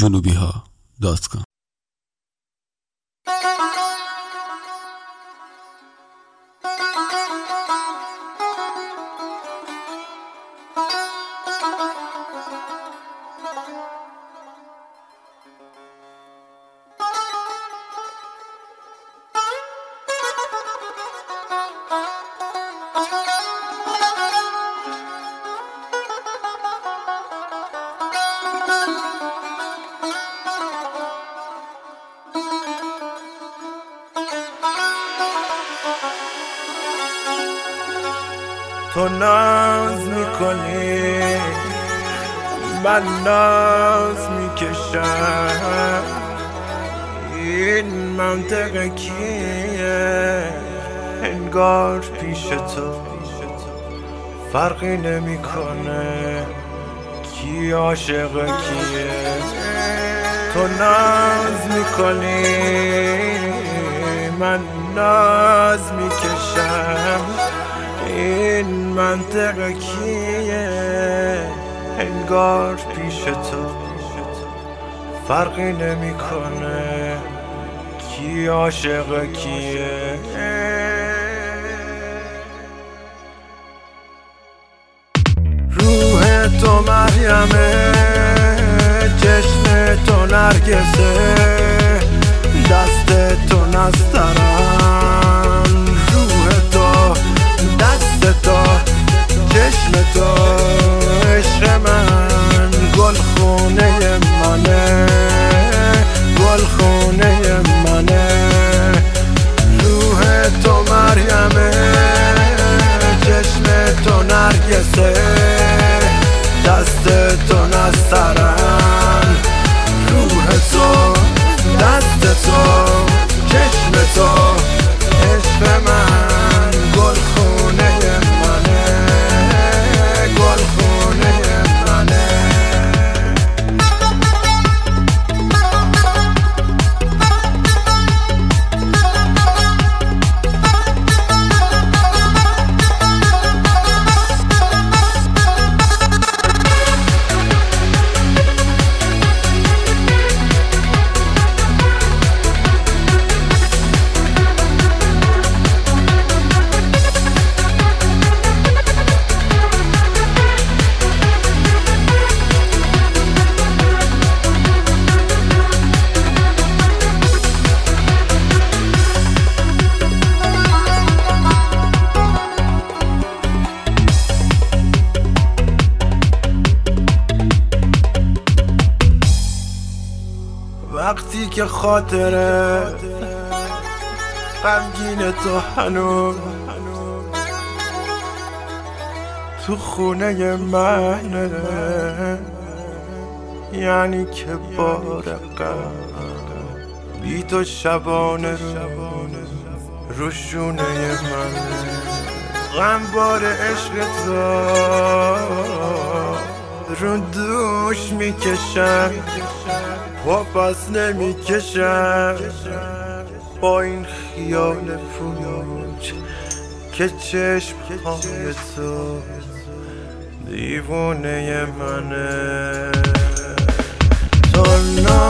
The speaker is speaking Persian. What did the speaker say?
junubiha.com. تو ناز میکنی من ناز میکشم، این منطقه کیه؟ انگار پیش تو فرقی نمیکنه کی عاشق کیه. تو ناز میکنی من ناز میکشم، این منطقه کیه؟ انگار پیش تو فرقی نمیکنه کی عاشق کیه. روح تو مریمه، چشم تو نرگسه، دست تو نسترن. روح تو، دست تو، چشم تو، عشق من گل خونه منه، گل خونه منه. روح تو مریمه، چشم تو نرگسه، دست تو نسترن. روح تو، دست تو، چشم تو، عشق من گل خونه منه، گل خونه منه. وقتی که خاطره غمگین تو هنوز تو خونه منه، یعنی که بار غم بی تو شبانه رو شونه منه. غم بار عشق تو رو دوش میکشم، پا پس نمیکشم با این خیال پوچ که چشم های تو دیوونه منه. تو